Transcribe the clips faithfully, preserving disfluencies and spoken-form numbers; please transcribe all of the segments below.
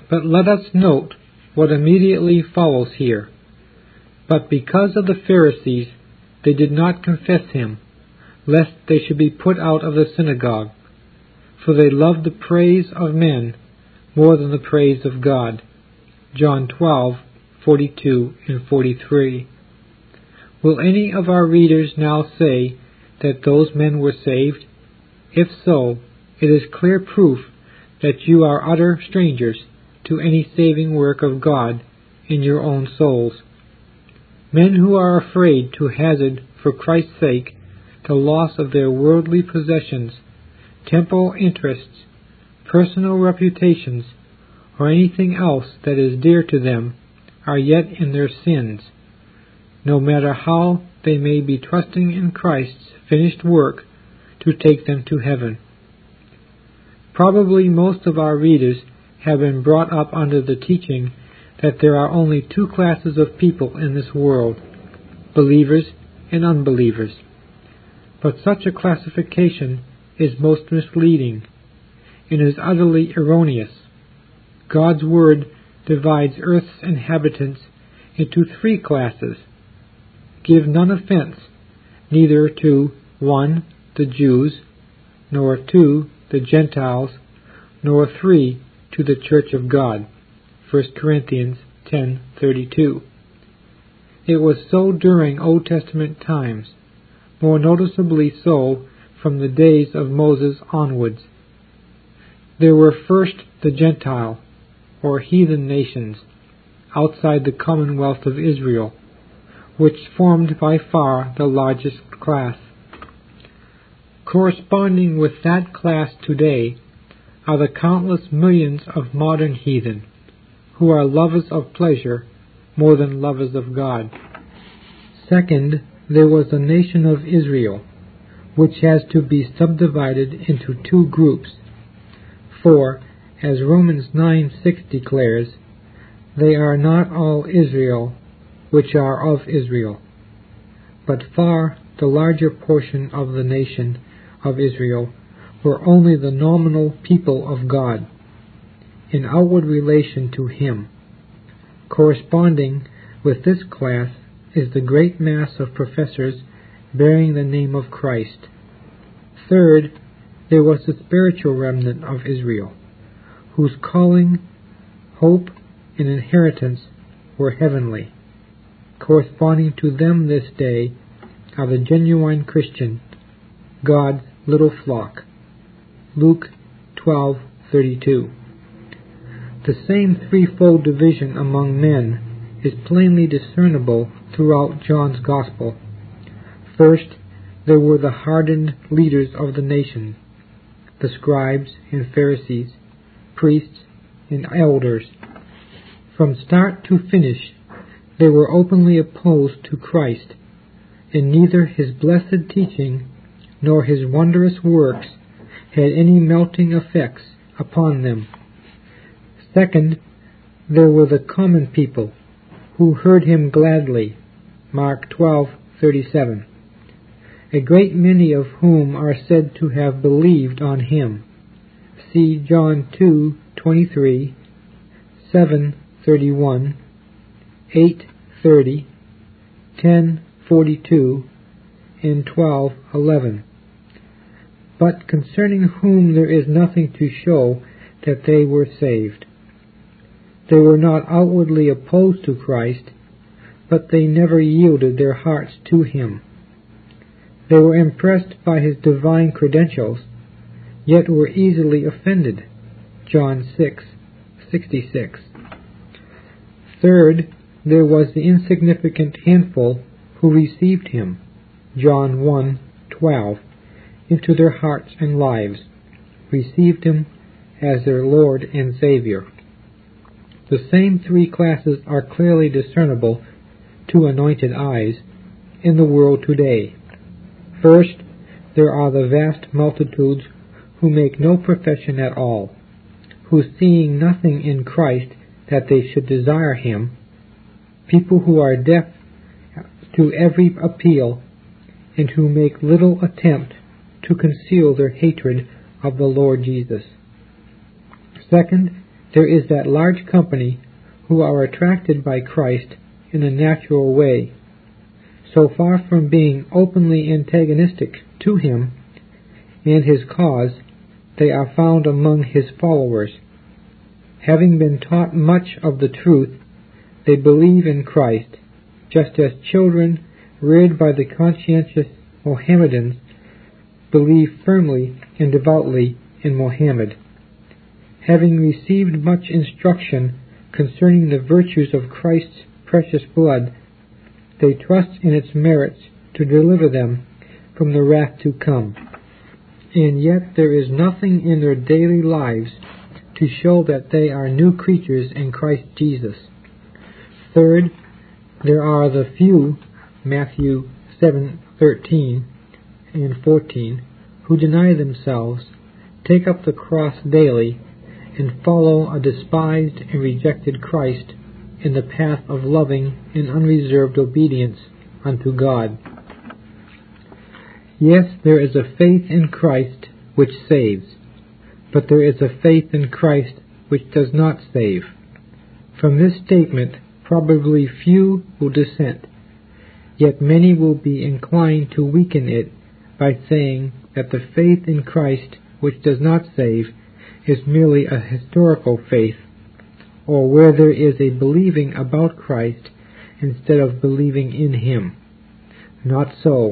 But let us note what immediately follows here. But because of the Pharisees, they did not confess him, lest they should be put out of the synagogue. For they loved the praise of men more than the praise of God. John twelve, forty-two and forty-three. Will any of our readers now say that those men were saved? If so, it is clear proof that you are utter strangers to any saving work of God in your own souls. Men who are afraid to hazard for Christ's sake the loss of their worldly possessions, temporal interests, personal reputations, or anything else that is dear to them, are yet in their sins, no matter how they may be trusting in Christ's finished work to take them to heaven. Probably most of our readers have been brought up under the teaching that there are only two classes of people in this world, believers and unbelievers. But such a classification is most misleading and is utterly erroneous. God's Word divides earth's inhabitants into three classes. Give none offense, neither to one, the Jews, nor two, the Gentiles, nor three, to the Church of God. First Corinthians ten thirty-two. It was so during Old Testament times, more noticeably so from the days of Moses onwards. There were first the Gentile, or heathen nations, outside the commonwealth of Israel, which formed by far the largest class. Corresponding with that class today are the countless millions of modern heathen, who are lovers of pleasure more than lovers of God. Second, there was the nation of Israel, which has to be subdivided into two groups. For, as Romans nine six declares, they are not all Israel which are of Israel, but far the larger portion of the nation of Israel were only the nominal people of God, in outward relation to Him. Corresponding with this class is the great mass of professors bearing the name of Christ. Third, there was the spiritual remnant of Israel, whose calling, hope, and inheritance were heavenly. Corresponding to them this day are the genuine Christian, God's little flock. Luke twelve thirty-two. The same threefold division among men is plainly discernible throughout John's Gospel. First, there were the hardened leaders of the nation, the scribes and Pharisees, priests and elders. From start to finish, they were openly opposed to Christ, and neither His blessed teaching nor His wondrous works had any melting effects upon them. Second, there were the common people, who heard Him gladly, Mark twelve thirty-seven, a great many of whom are said to have believed on Him. See John two twenty-three, seven thirty-one, eight thirty, ten forty-two, and twelve eleven. But concerning whom there is nothing to show that they were saved. They were not outwardly opposed to Christ, but they never yielded their hearts to Him. They were impressed by His divine credentials, yet were easily offended. John six sixty-six. Third, there was the insignificant handful who received Him, John one twelve, into their hearts and lives, received Him as their Lord and Savior. The same three classes are clearly discernible to anointed eyes in the world today. First, there are the vast multitudes who make no profession at all, who, seeing nothing in Christ that they should desire Him, people who are deaf to every appeal, and who make little attempt to conceal their hatred of the Lord Jesus. Second, there is that large company who are attracted by Christ in a natural way. So far from being openly antagonistic to him and his cause, they are found among his followers. Having been taught much of the truth, they believe in Christ, just as children reared by the conscientious Mohammedans believe firmly and devoutly in Mohammed. Having received much instruction concerning the virtues of Christ's precious blood, they trust in its merits to deliver them from the wrath to come. And yet there is nothing in their daily lives to show that they are new creatures in Christ Jesus. Third, there are the few, Matthew seven thirteen and fourteen, who deny themselves, take up the cross daily, and follow a despised and rejected Christ in the path of loving and unreserved obedience unto God. Yes, there is a faith in Christ which saves, but there is a faith in Christ which does not save. From this statement, probably few will dissent, yet many will be inclined to weaken it by saying that the faith in Christ which does not save is merely a historical faith, or where there is a believing about Christ instead of believing in him. Not so.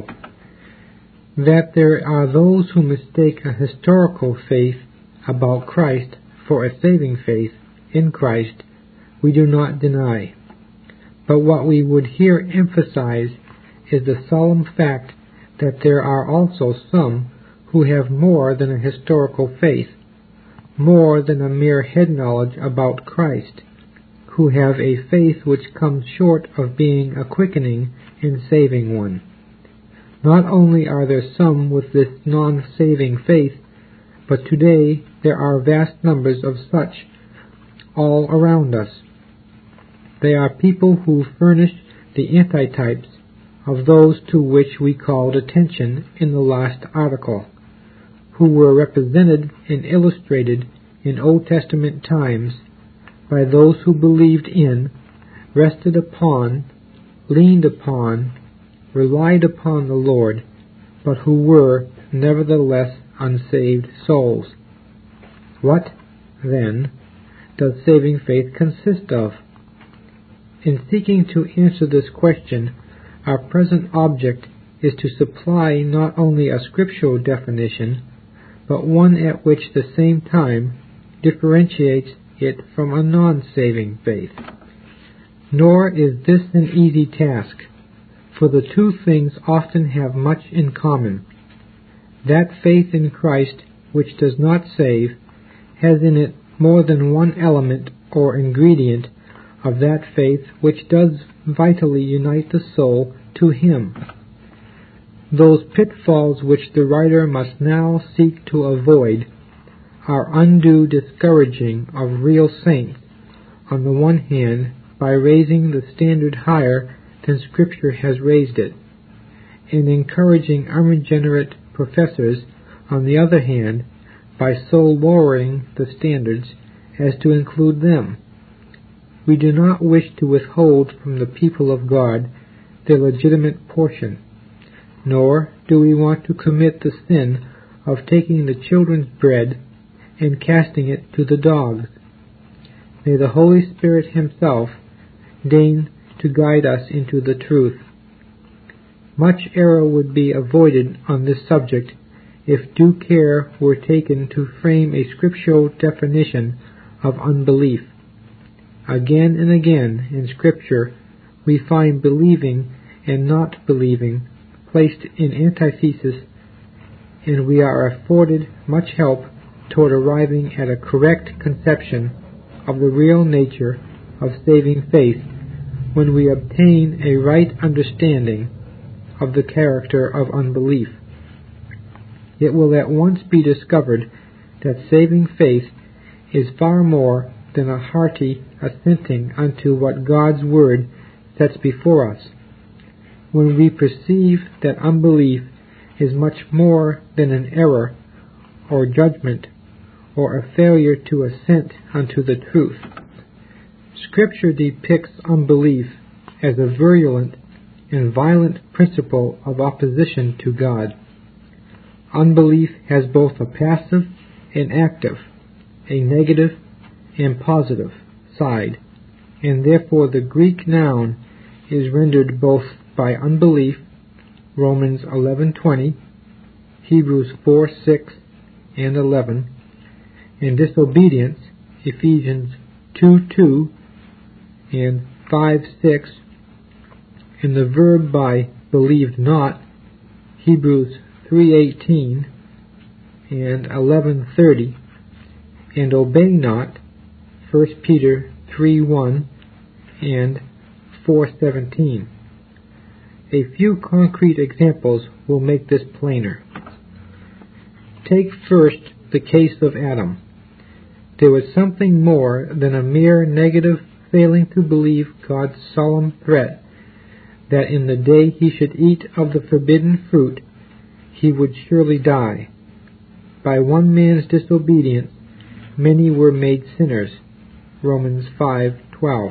That there are those who mistake a historical faith about Christ for a saving faith in Christ, we do not deny. But what we would here emphasize is the solemn fact that there are also some who have more than a historical faith, more than a mere head knowledge about Christ, who have a faith which comes short of being a quickening and saving one. Not only are there some with this non-saving faith, but today there are vast numbers of such all around us. They are people who furnish the antitypes of those to which we called attention in the last article, who were represented and illustrated in Old Testament times by those who believed in, rested upon, leaned upon, relied upon the Lord, but who were nevertheless unsaved souls. What, then, does saving faith consist of? In seeking to answer this question, our present object is to supply not only a scriptural definition, but one at which the same time differentiates it from a non-saving faith. Nor is this an easy task, for the two things often have much in common. That faith in Christ which does not save has in it more than one element or ingredient of that faith which does vitally unite the soul to him. Those pitfalls which the writer must now seek to avoid are undue discouraging of real saints, on the one hand, by raising the standard higher than Scripture has raised it, and encouraging unregenerate professors, on the other hand, by so lowering the standards as to include them. We do not wish to withhold from the people of God their legitimate portion, nor do we want to commit the sin of taking the children's bread and casting it to the dogs. May the Holy Spirit himself deign to guide us into the truth. Much error would be avoided on this subject if due care were taken to frame a scriptural definition of unbelief. Again and again in Scripture we find believing and not believing placed in antithesis, and we are afforded much help toward arriving at a correct conception of the real nature of saving faith when we obtain a right understanding of the character of unbelief. It will at once be discovered that saving faith is far more than a hearty assenting unto what God's Word sets before us. When we perceive that unbelief is much more than an error or judgment or a failure to assent unto the truth. Scripture depicts unbelief as a virulent and violent principle of opposition to God. Unbelief has both a passive and active, a negative and positive side, and therefore the Greek noun is rendered both by unbelief, Romans eleven twenty, Hebrews four six and eleven, and disobedience, Ephesians two two and five six, and the verb by believed not, Hebrews three eighteen and eleven thirty, and obey not, First Peter three one and four seventeen. A few concrete examples will make this plainer. Take first the case of Adam. There was something more than a mere negative failing to believe God's solemn threat that in the day he should eat of the forbidden fruit, he would surely die. By one man's disobedience, many were made sinners. Romans five twelve.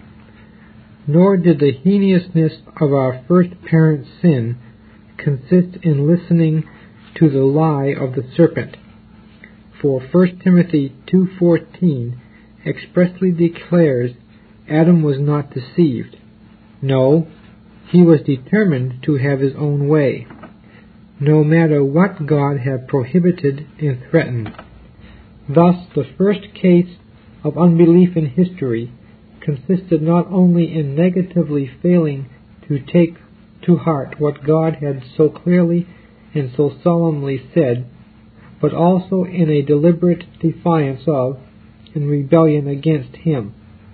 Nor did the heinousness of our first parent's sin consist in listening to the lie of the serpent. For First Timothy two fourteen expressly declares Adam was not deceived. No, he was determined to have his own way, no matter what God had prohibited and threatened. Thus, the first case of unbelief in history consisted not only in negatively failing to take to heart what God had so clearly and so solemnly said, but also in a deliberate defiance of and rebellion against him.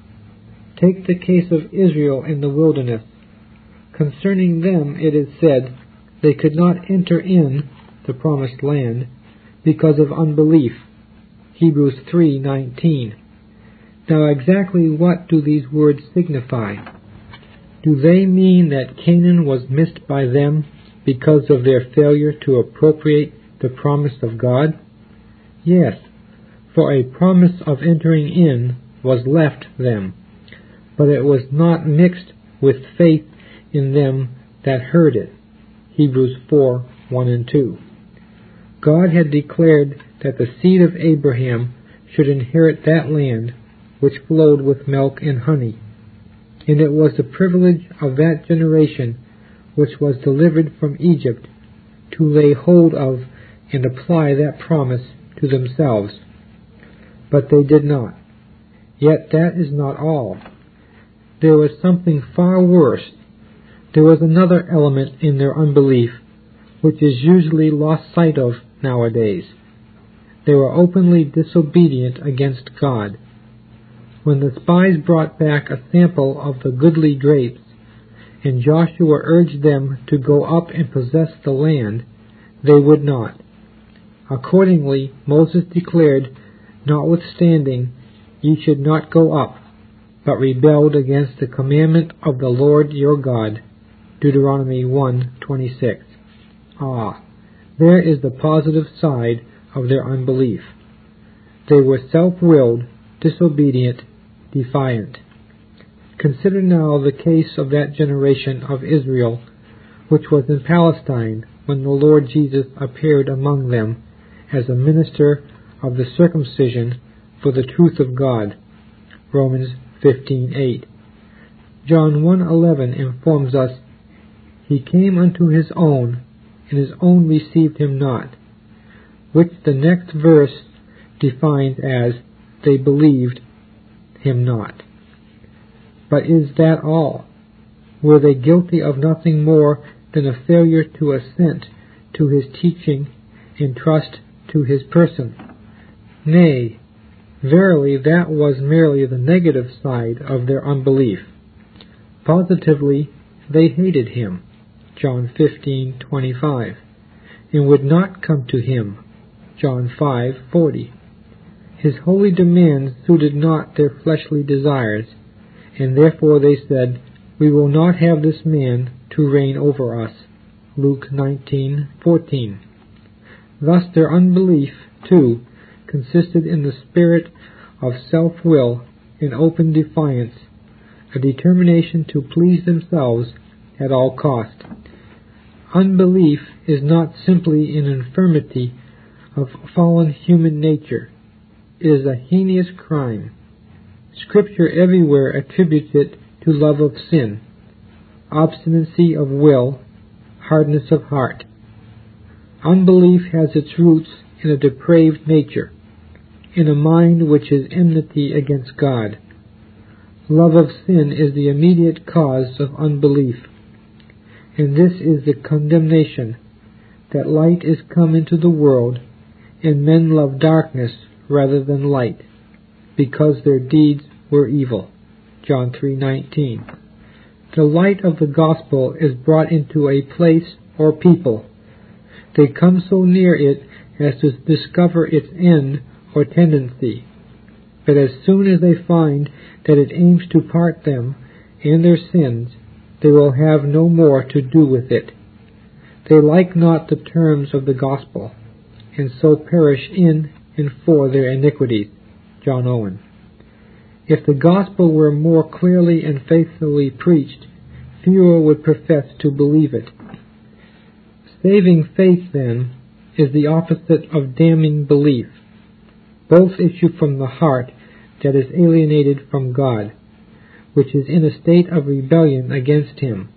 Take the case of Israel in the wilderness. Concerning them it is said, they could not enter in the promised land because of unbelief. Hebrews three nineteen. Now exactly what do these words signify? Do they mean that Canaan was missed by them because of their failure to appropriate the promise of God? Yes, for a promise of entering in was left them, but it was not mixed with faith in them that heard it. Hebrews four one and two. God had declared that the seed of Abraham should inherit that land which flowed with milk and honey, and it was the privilege of that generation which was delivered from Egypt to lay hold of and apply that promise to themselves. But they did not. Yet that is not all. There was something far worse. There was another element in their unbelief which is usually lost sight of nowadays. They were openly disobedient against God. When the spies brought back a sample of the goodly grapes, and Joshua urged them to go up and possess the land, they would not. Accordingly, Moses declared, notwithstanding, ye should not go up, but rebelled against the commandment of the Lord your God. Deuteronomy one twenty-six. Ah, there is the positive side of their unbelief. They were self-willed, disobedient, defiant. Consider now the case of that generation of Israel which was in Palestine when the Lord Jesus appeared among them as a minister of the circumcision for the truth of God. Romans fifteen eight. John one eleven informs us, He came unto his own, and his own received him not, which the next verse defines as, they believed him not. But is that all? Were they guilty of nothing more than a failure to assent to his teaching and trust to his person? Nay, verily that was merely the negative side of their unbelief. Positively, they hated him, John fifteen twenty-five, and would not come to him, John five forty. His holy demands suited not their fleshly desires, and therefore they said, we will not have this man to reign over us, Luke nineteen fourteen. Thus their unbelief, too, consisted in the spirit of self-will in open defiance, a determination to please themselves at all cost. Unbelief is not simply an infirmity of fallen human nature. It is a heinous crime. Scripture everywhere attributes it to love of sin, obstinacy of will, hardness of heart. Unbelief has its roots in a depraved nature, in a mind which is enmity against God. Love of sin is the immediate cause of unbelief, and this is the condemnation, that light is come into the world, and men love darkness rather than light, because their deeds were evil. John three nineteen. The light of the gospel is brought into a place or people. They come so near it as to discover its end or tendency. But as soon as they find that it aims to part them and their sins, they will have no more to do with it. They like not the terms of the gospel, and so perish in and for their iniquities. John Owen. If the gospel were more clearly and faithfully preached, fewer would profess to believe it. Saving faith, then, is the opposite of damning belief. Both issue from the heart that is alienated from God, which is in a state of rebellion against Him.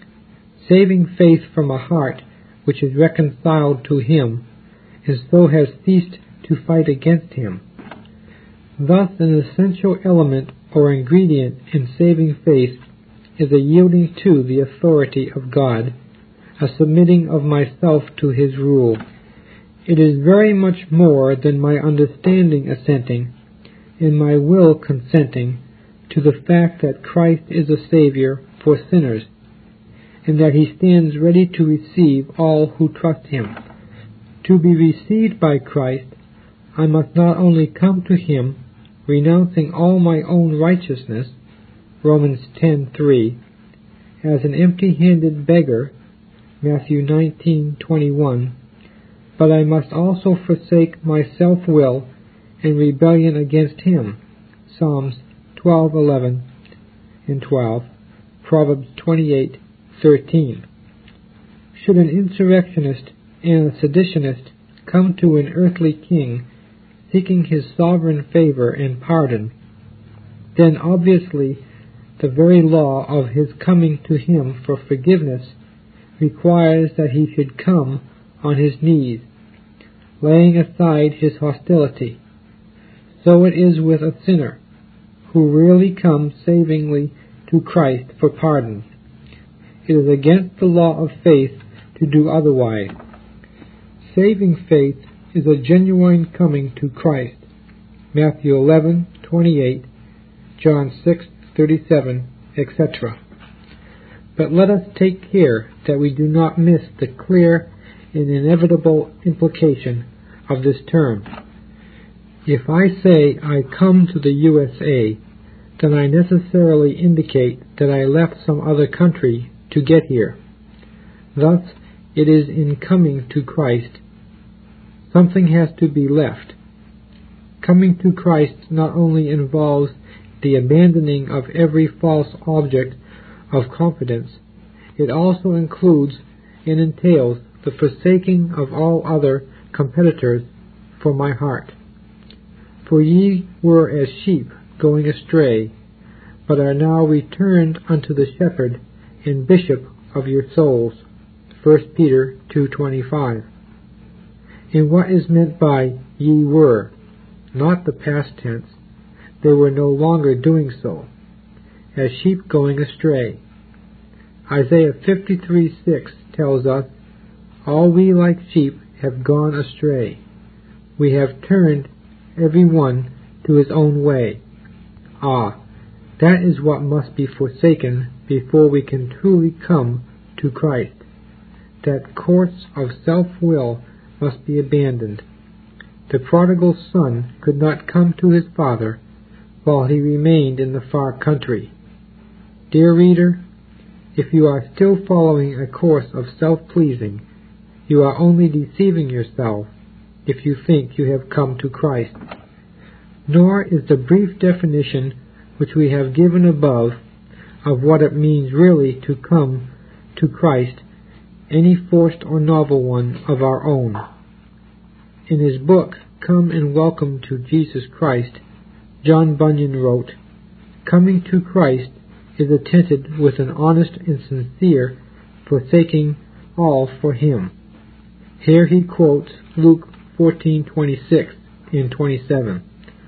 Saving faith from a heart which is reconciled to Him, and so has ceased to fight against Him. Thus, an essential element or ingredient in saving faith is a yielding to the authority of God, a submitting of myself to His rule. It is very much more than my understanding assenting, and my will consenting to the fact that Christ is a Savior for sinners, and that He stands ready to receive all who trust Him. To be received by Christ, I must not only come to Him, renouncing all my own righteousness, Romans ten three, as an empty-handed beggar, Matthew nineteen twenty-one, but I must also forsake my self-will and rebellion against Him, Psalms twelve eleven and twelve, Proverbs twenty-eight thirteen. Should an insurrectionist and a seditionist come to an earthly king seeking his sovereign favor and pardon, then obviously the very law of his coming to him for forgiveness requires that he should come on his knees, laying aside his hostility. So it is with a sinner who really comes savingly to Christ for pardon. It is against the law of faith to do otherwise. Saving faith is a genuine coming to Christ, Matthew eleven twenty-eight, John six thirty-seven, et cetera. But let us take care that we do not miss the clear and inevitable implication of this term. If I say I come to the U S A, then I necessarily indicate that I left some other country to get here. Thus, it is in coming to Christ. Something has to be left. Coming to Christ not only involves the abandoning of every false object of confidence, it also includes and entails the forsaking of all other competitors for my heart. For ye were as sheep going astray, but are now returned unto the shepherd and bishop of your souls. First Peter two twenty-five. And what is meant by ye were? Not the past tense. They were no longer doing so, as sheep going astray. Isaiah fifty-three six tells us, all we like sheep have gone astray. We have turned every one to his own way. Ah, that is what must be forsaken before we can truly come to Christ. That course of self-will must be abandoned. The prodigal son could not come to his father while he remained in the far country. Dear reader, if you are still following a course of self-pleasing, you are only deceiving yourself if you think you have come to Christ. Nor is the brief definition which we have given above of what it means really to come to Christ any forced or novel one of our own. In his book, Come and Welcome to Jesus Christ, John Bunyan wrote, "Coming to Christ is attended with an honest and sincere forsaking all for him." Here he quotes Luke fourteen twenty-six and twenty-seven.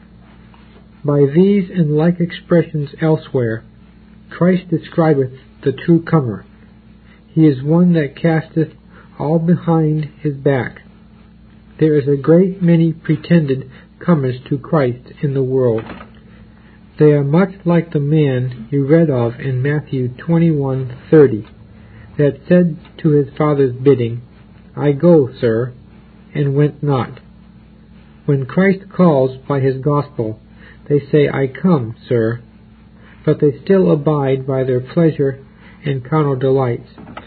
By these and like expressions elsewhere, Christ describeth the true comer. He is one that casteth all behind his back. There is a great many pretended comers to Christ in the world. They are much like the man you read of in Matthew twenty-one thirty, that said to his father's bidding, "I go, sir," and went not. When Christ calls by his gospel, they say, "I come, sir," but they still abide by their pleasure and carnal delights.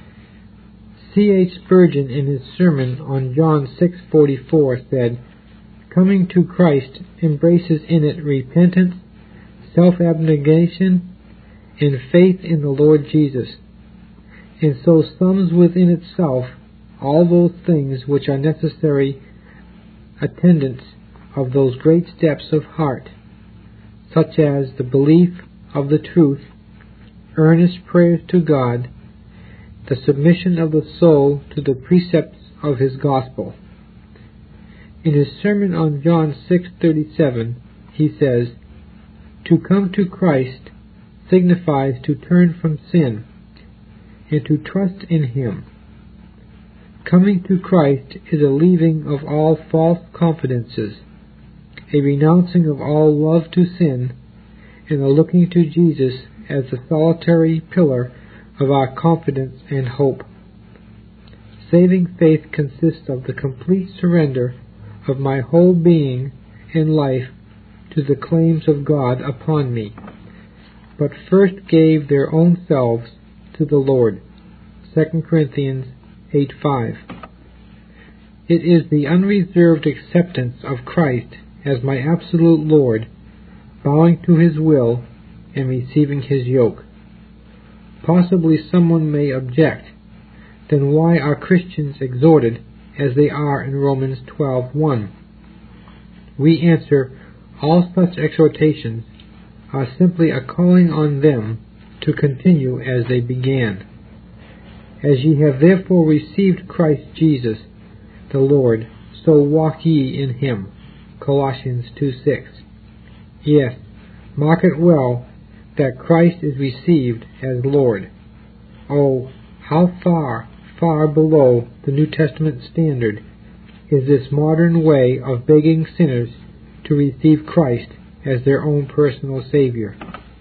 C H Spurgeon, in his sermon on John six forty-four, said, "Coming to Christ embraces in it repentance, self-abnegation, and faith in the Lord Jesus, and so sums within itself all those things which are necessary attendants of those great steps of heart, such as the belief of the truth, earnest prayers to God, the submission of the soul to the precepts of his gospel." In his sermon on John six thirty-seven, he says, "To come to Christ signifies to turn from sin and to trust in him. Coming to Christ is a leaving of all false confidences, a renouncing of all love to sin, and a looking to Jesus as the solitary pillar of our confidence and hope. Saving faith consists of the complete surrender of my whole being and life to the claims of God upon me, but first gave their own selves to the Lord." Second Corinthians eight five. It is the unreserved acceptance of Christ as my absolute Lord, bowing to his will and receiving his yoke. Possibly someone may object, then why are Christians exhorted as they are in Romans twelve one? We answer, all such exhortations are simply a calling on them to continue as they began. "As ye have therefore received Christ Jesus the Lord, so walk ye in him." Colossians two six. Yes, mark it well that Christ is received as Lord. Oh, how far, far below the New Testament standard is this modern way of begging sinners to receive Christ as their own personal Savior.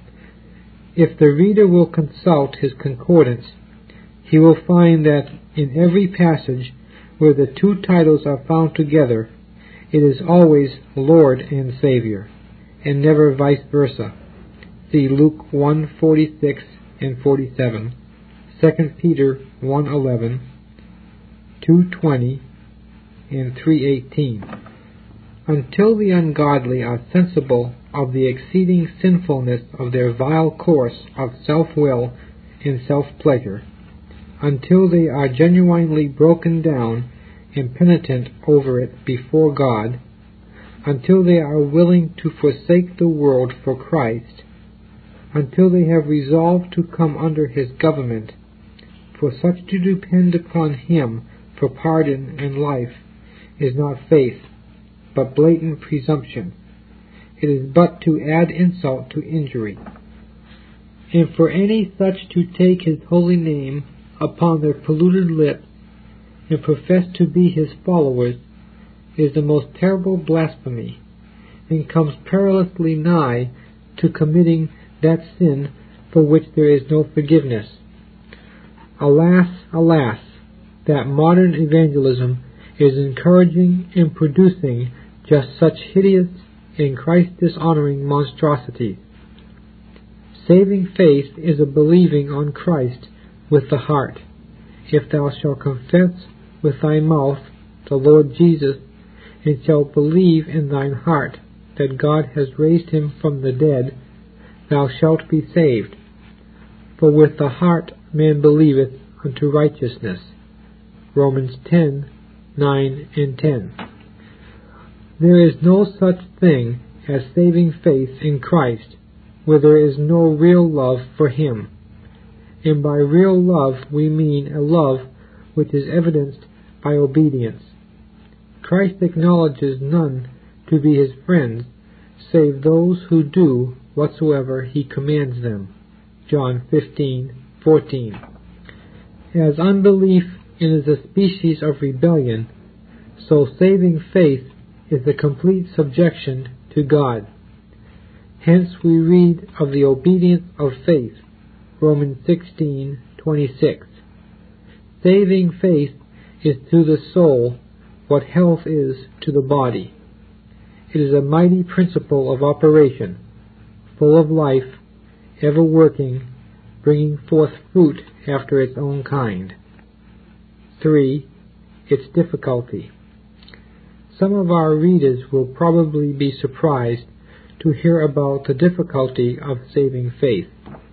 If the reader will consult his concordance, he will find that in every passage where the two titles are found together, it is always Lord and Savior, and never vice versa. See Luke one forty-six and forty-seven, Second Peter one eleven, two twenty, and three eighteen. Until the ungodly are sensible of the exceeding sinfulness of their vile course of self-will and self-pleasure, until they are genuinely broken down and penitent over it before God, until they are willing to forsake the world for Christ, until they have resolved to come under his government, for such to depend upon him for pardon and life is not faith, but blatant presumption. It is but to add insult to injury. And for any such to take his holy name upon their polluted lips and profess to be his followers is the most terrible blasphemy, and comes perilously nigh to committing that sin for which there is no forgiveness. Alas, alas, that modern evangelism is encouraging and producing just such hideous and Christ-dishonoring monstrosities. Saving faith is a believing on Christ with the heart. If thou shalt confess with thy mouth the Lord Jesus, and shalt believe in thine heart that God has raised him from the dead, thou shalt be saved. For with the heart man believeth unto righteousness. Romans ten, nine and ten. There is no such thing as saving faith in Christ where there is no real love for him. And by real love we mean a love which is evidenced by obedience. Christ acknowledges none to be his friends save those who do whatsoever he commands them. John fifteen, fourteen. As unbelief is a species of rebellion, so saving faith is the complete subjection to God. Hence we read of the obedience of faith, Romans sixteen, twenty-six. Saving faith is to the soul what health is to the body. It is a mighty principle of operation, full of life, ever working, bringing forth fruit after its own kind. Three, its difficulty. Some of our readers will probably be surprised to hear about the difficulty of saving faith.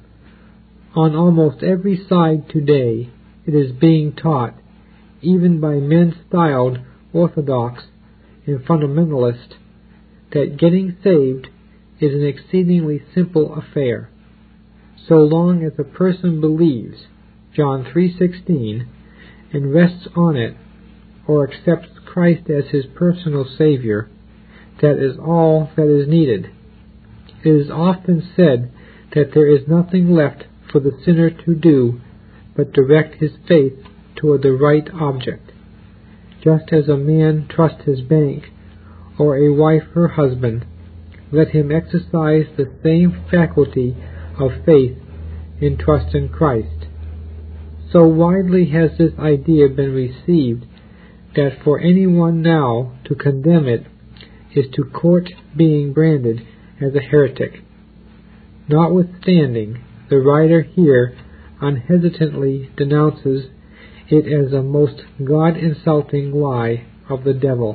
On almost every side today, it is being taught, even by men styled orthodox and fundamentalist, that getting saved is an exceedingly simple affair. So long as a person believes, John three sixteen, and rests on it, or accepts Christ as his personal Savior, that is all that is needed. It is often said that there is nothing left for the sinner to do but direct his faith toward the right object. Just as a man trusts his bank, or a wife her husband, let him exercise the same faculty of faith in trust in Christ. So widely has this idea been received that for anyone now to condemn it is to court being branded as a heretic. Notwithstanding, the writer here unhesitantly denounces it as a most God-insulting lie of the devil.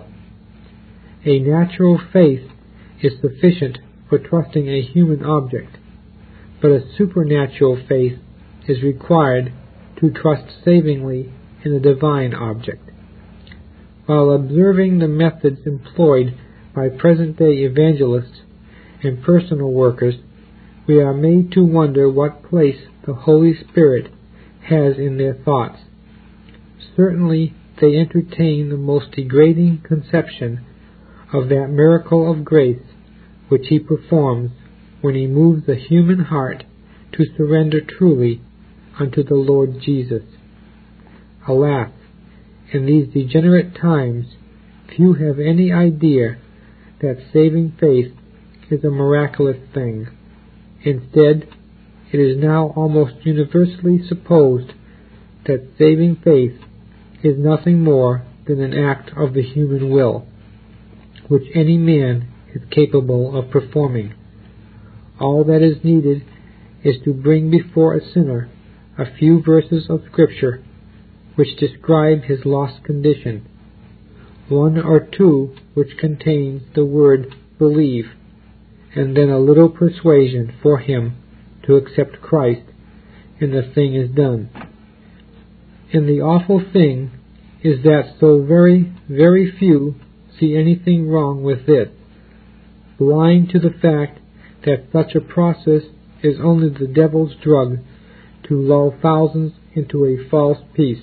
A natural faith is sufficient for trusting a human object, but a supernatural faith is required to trust savingly in a divine object. While observing the methods employed by present-day evangelists and personal workers, we are made to wonder what place the Holy Spirit has in their thoughts. Certainly they entertain the most degrading conception of that miracle of grace which he performs when he moves the human heart to surrender truly unto the Lord Jesus. Alas, in these degenerate times, few have any idea that saving faith is a miraculous thing. Instead, it is now almost universally supposed that saving faith is nothing more than an act of the human will, which any man is capable of performing. All that is needed is to bring before a sinner a few verses of Scripture which describe his lost condition, one or two which contain the word believe, and then a little persuasion for him to accept Christ, and the thing is done. And the awful thing is that so very, very few see anything wrong with this, blind to the fact that such a process is only the devil's drug to lull thousands into a false peace.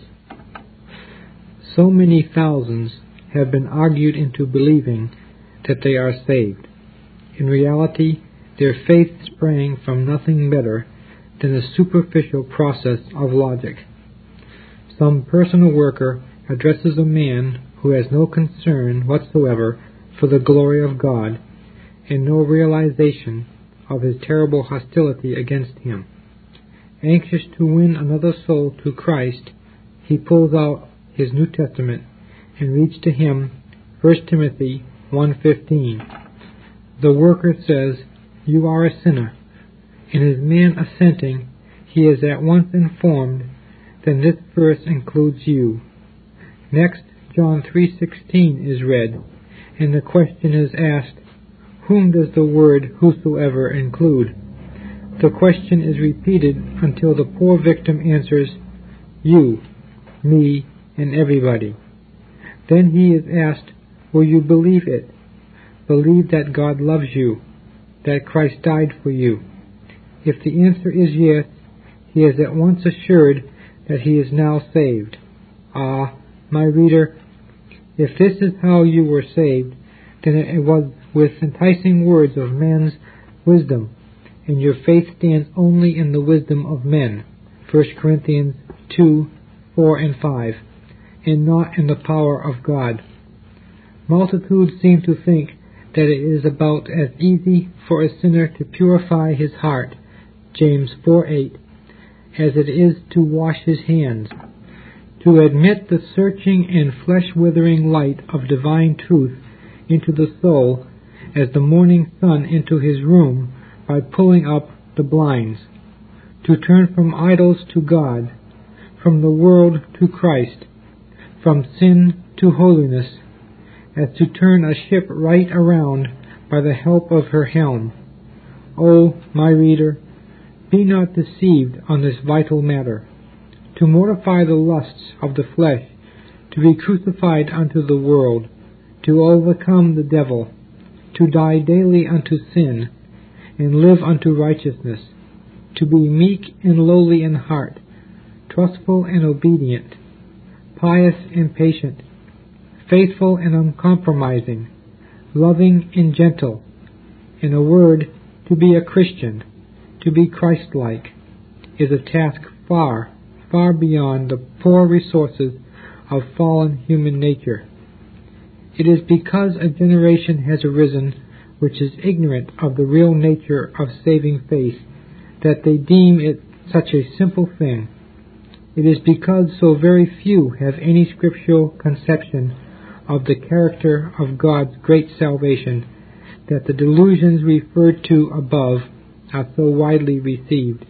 So many thousands have been argued into believing that they are saved. In reality, their faith sprang from nothing better than a superficial process of logic. Some personal worker addresses a man who has no concern whatsoever for the glory of God and no realization of his terrible hostility against him. Anxious to win another soul to Christ, he pulls out his New Testament and reads to him First Timothy one fifteen. The worker says, "You are a sinner," and his man assenting, he is at once informed, "Then this verse includes you." Next, John three sixteen is read, and the question is asked, whom does the word whosoever include? The question is repeated until the poor victim answers, you, me, and everybody. Then he is asked, will you believe it? Believe that God loves you, that Christ died for you. If the answer is yes, he is at once assured that he is now saved. Ah, my reader, if this is how you were saved, then it was with enticing words of man's wisdom, and your faith stands only in the wisdom of men, First Corinthians two, four and five, and not in the power of God. Multitudes seem to think that it is about as easy for a sinner to purify his heart, James four eight, as it is to wash his hands, to admit the searching and flesh-withering light of divine truth into the soul as the morning sun into his room by pulling up the blinds, to turn from idols to God, from the world to Christ, from sin to holiness, as to turn a ship right around by the help of her helm. Oh, my reader, be not deceived on this vital matter. To mortify the lusts of the flesh, to be crucified unto the world, to overcome the devil, to die daily unto sin, and live unto righteousness, to be meek and lowly in heart, trustful and obedient, pious and patient, faithful and uncompromising, loving and gentle, in a word, to be a Christian, to be Christ-like, is a task far, far beyond the poor resources of fallen human nature. It is because a generation has arisen which is ignorant of the real nature of saving faith that they deem it such a simple thing. It is because so very few have any scriptural conception of the character of God's great salvation that the delusions referred to above are so widely received.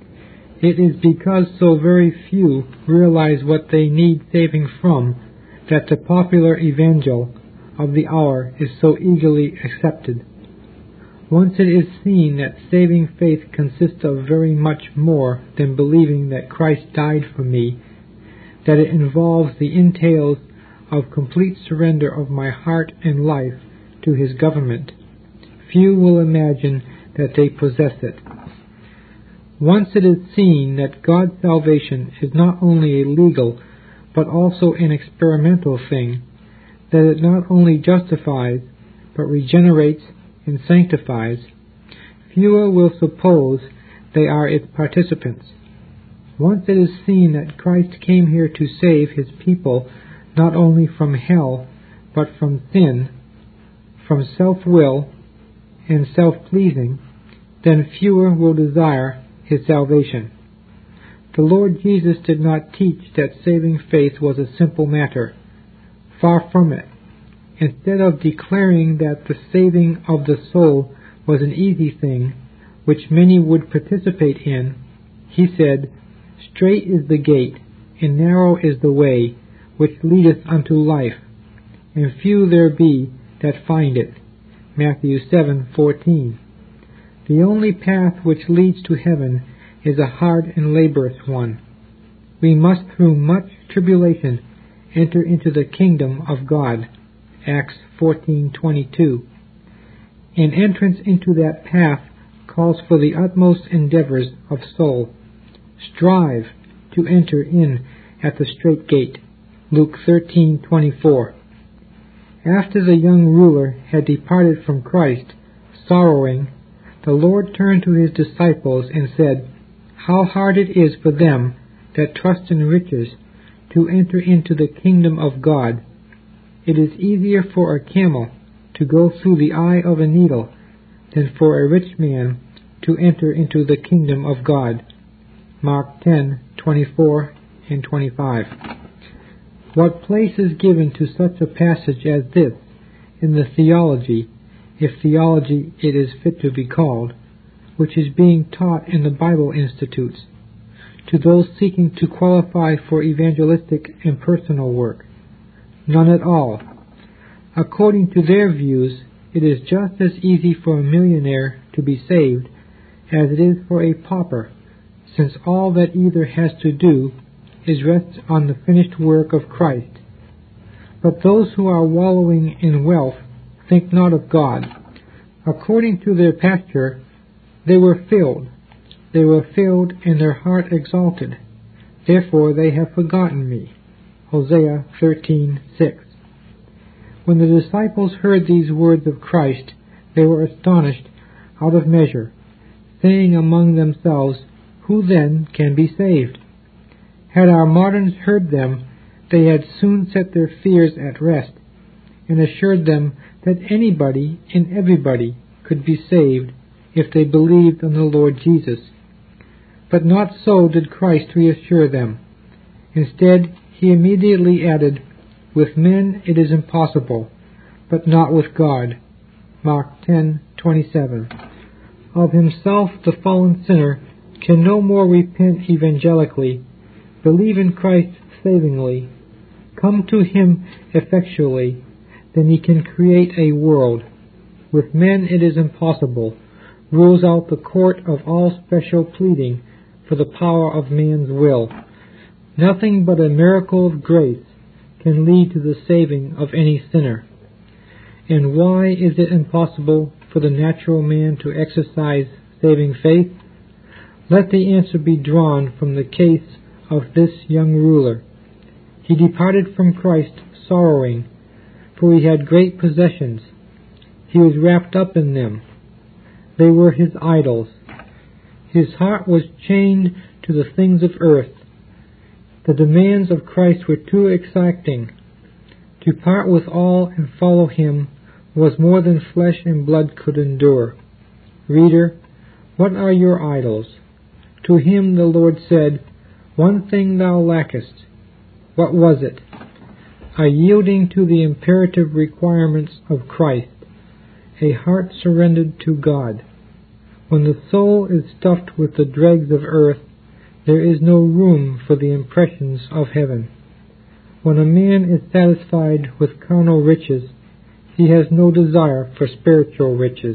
It is because so very few realize what they need saving from that the popular evangel of the hour is so eagerly accepted. Once it is seen that saving faith consists of very much more than believing that Christ died for me, that it involves the entails of complete surrender of my heart and life to His government, few will imagine that they possess it. Once it is seen that God's salvation is not only a legal but also an experimental thing, that it not only justifies but regenerates and sanctifies, fewer will suppose they are its participants. Once it is seen that Christ came here to save His people not only from hell but from sin, from self-will and self-pleasing, then fewer will desire His salvation. The Lord Jesus did not teach that saving faith was a simple matter. Far from it. Instead of declaring that the saving of the soul was an easy thing, which many would participate in, He said, "Strait is the gate, and narrow is the way, which leadeth unto life, and few there be that find it." Matthew seven fourteen. The only path which leads to heaven is a hard and laborious one. We must through much tribulation enter into the kingdom of God. Acts fourteen twenty-two. An entrance into that path calls for the utmost endeavors of soul. Strive to enter in at the strait gate. Luke thirteen twenty-four. After the young ruler had departed from Christ, sorrowing, the Lord turned to His disciples and said, "How hard it is for them that trust in riches to enter into the kingdom of God. It is easier for a camel to go through the eye of a needle than for a rich man to enter into the kingdom of God." Mark ten twenty-four and twenty-five. What place is given to such a passage as this in the theology, if theology it is fit to be called, which is being taught in the Bible institutes, to those seeking to qualify for evangelistic and personal work? None at all. According to their views, it is just as easy for a millionaire to be saved as it is for a pauper, since all that either has to do is rest on the finished work of Christ. But those who are wallowing in wealth think not of God. According to their pasture, they were filled. They were filled and their heart exalted. Therefore they have forgotten me. Hosea thirteen six. When the disciples heard these words of Christ, they were astonished out of measure, saying among themselves, Who then can be saved? Had our moderns heard them, they had soon set their fears at rest, and assured them that anybody and everybody could be saved if they believed on the Lord Jesus. But not so did Christ reassure them. Instead, he immediately added, With men it is impossible, but not with God. Mark ten twenty-seven. Of himself the fallen sinner can no more repent evangelically, believe in Christ savingly, come to him effectually, than he can create a world. With men it is impossible, rules out the court of all special pleading for the power of man's will. Nothing but a miracle of grace can lead to the saving of any sinner. And why is it impossible for the natural man to exercise saving faith? Let the answer be drawn from the case of this young ruler. He departed from Christ sorrowing, for he had great possessions. He was wrapped up in them. They were his idols. His heart was chained to the things of earth. The demands of Christ were too exacting. To part with all and follow him was more than flesh and blood could endure. Reader, what are your idols? To him the Lord said, One thing thou lackest. What was it? A yielding to the imperative requirements of Christ, a heart surrendered to God. When the soul is stuffed with the dregs of earth, there is no room for the impressions of heaven. When a man is satisfied with carnal riches, he has no desire for spiritual riches.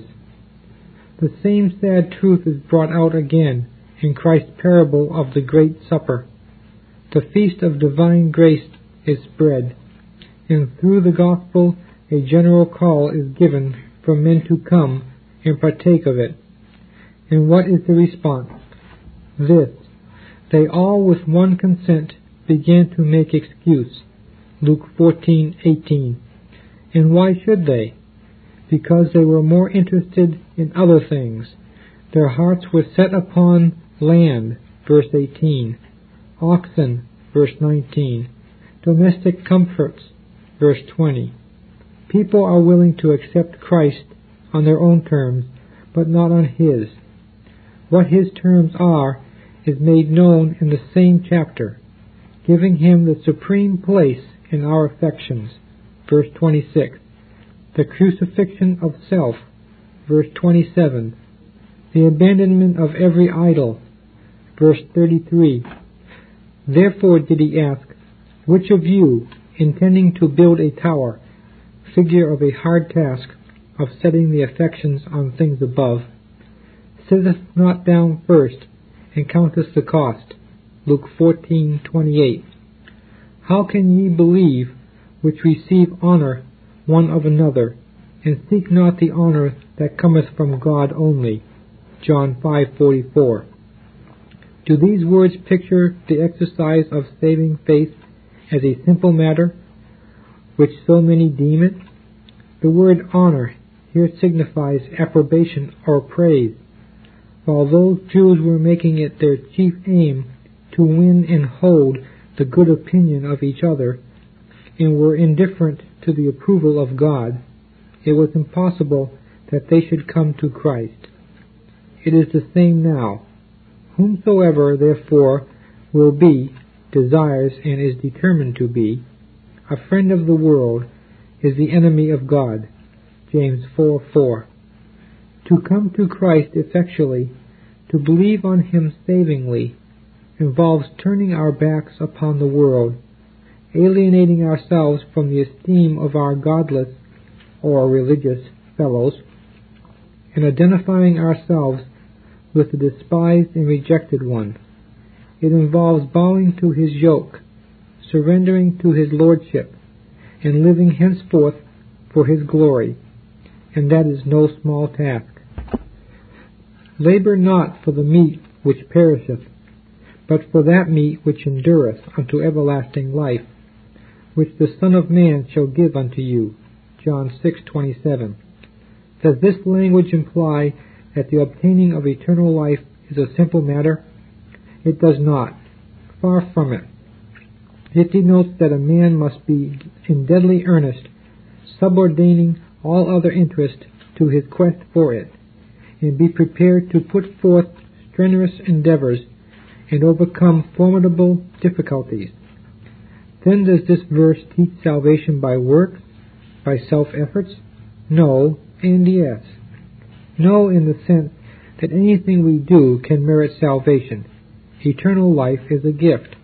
The same sad truth is brought out again in Christ's parable of the Great Supper. The feast of divine grace is spread, and through the gospel a general call is given for men to come and partake of it. And what is the response? This: they all with one consent began to make excuse. Luke fourteen eighteen. And why should they? Because they were more interested in other things. Their hearts were set upon land, verse eighteen, oxen, verse nineteen, domestic comforts, verse twenty. People are willing to accept Christ on their own terms, but not on his. What his terms are is made known in the same chapter, giving him the supreme place in our affections, verse twenty-six, the crucifixion of self, verse twenty-seven, the abandonment of every idol, verse thirty-three. Therefore did he ask, Which of you, intending to build a tower, figure of a hard task of setting the affections on things above, sitteth not down first, and counteth the cost, Luke fourteen twenty-eight. How can ye believe which receive honour one of another, and seek not the honour that cometh from God only, John five forty-four. Do these words picture the exercise of saving faith as a simple matter, which so many deem it? The word honour here signifies approbation or praise. While those Jews were making it their chief aim to win and hold the good opinion of each other, and were indifferent to the approval of God, it was impossible that they should come to Christ. It is the same now. Whomsoever, therefore, will be, desires, and is determined to be, a friend of the world, is the enemy of God. James four four. To come to Christ effectually, to believe on him savingly, involves turning our backs upon the world, alienating ourselves from the esteem of our godless or religious fellows, and identifying ourselves with the despised and rejected one. It involves bowing to his yoke, surrendering to his lordship, and living henceforth for his glory, and that is no small task. Labor not for the meat which perisheth, but for that meat which endureth unto everlasting life, which the Son of Man shall give unto you. John six twenty-seven. Does this language imply that the obtaining of eternal life is a simple matter? It does not. Far from it. It denotes that a man must be in deadly earnest, subordinating all other interest to his quest for it, and be prepared to put forth strenuous endeavors and overcome formidable difficulties. Then does this verse teach salvation by works, by self-efforts? No, and yes. No, in the sense that anything we do can merit salvation. Eternal life is a gift.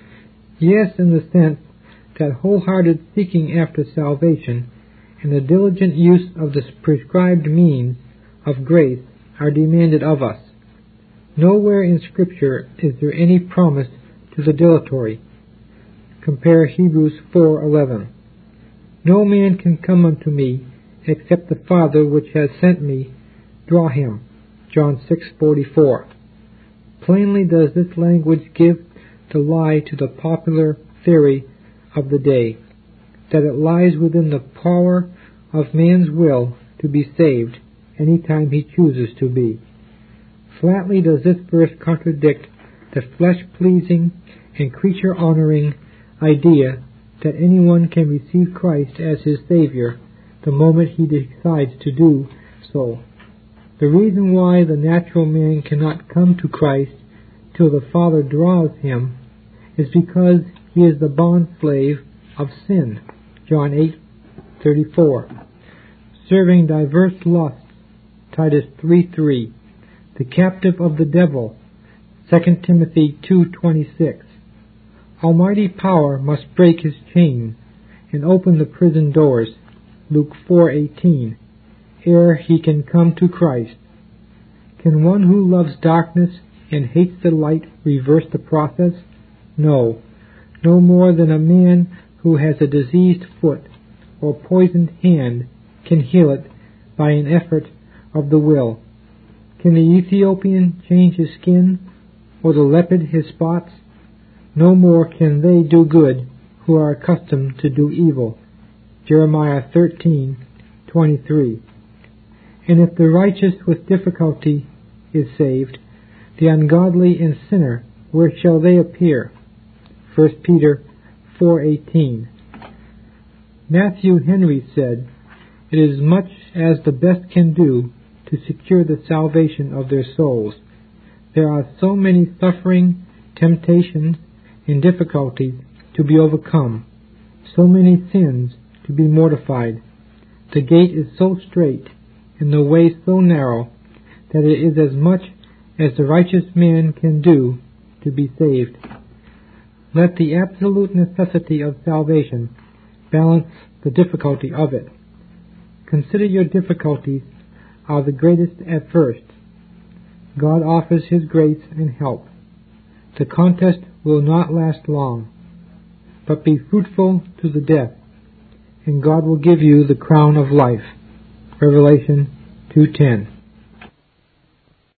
Yes, in the sense that wholehearted seeking after salvation and the diligent use of the prescribed means of grace are demanded of us. Nowhere in Scripture is there any promise to the dilatory. Compare Hebrews four eleven. No man can come unto me except the Father which has sent me draw him. John six forty-four. Plainly does this language give the lie to the popular theory of the day, that it lies within the power of man's will to be saved any time he chooses to be. Flatly does this verse contradict the flesh-pleasing and creature-honoring idea that anyone can receive Christ as his Savior the moment he decides to do so. The reason why the natural man cannot come to Christ till the Father draws him is because he is the bond-slave of sin. John eight thirty-four. Serving diverse lusts. Titus three three. The captive of the devil. Second Timothy two twenty-six. Almighty power must break his chains and open the prison doors. Luke four eighteen. Ere he can come to Christ. Can one who loves darkness and hates the light reverse the process? No, no more than a man who has a diseased foot or poisoned hand can heal it by an effort of the will. Can the Ethiopian change his skin, or the leopard his spots? No more can they do good who are accustomed to do evil. Jeremiah thirteen twenty-three. And if the righteous with difficulty is saved, the ungodly and sinner, where shall they appear? First Peter four eighteen. Matthew Henry said, "It is much as the best can do to secure the salvation of their souls. There are so many suffering, temptations, and difficulties to be overcome, so many sins to be mortified. The gate is so strait, and the way so narrow, that it is as much as the righteous man can do to be saved." Let the absolute necessity of salvation balance the difficulty of it. Consider your difficulties are the greatest at first. God offers his grace and help. The contest will not last long, but be fruitful to the death, and God will give you the crown of life. Revelation two ten.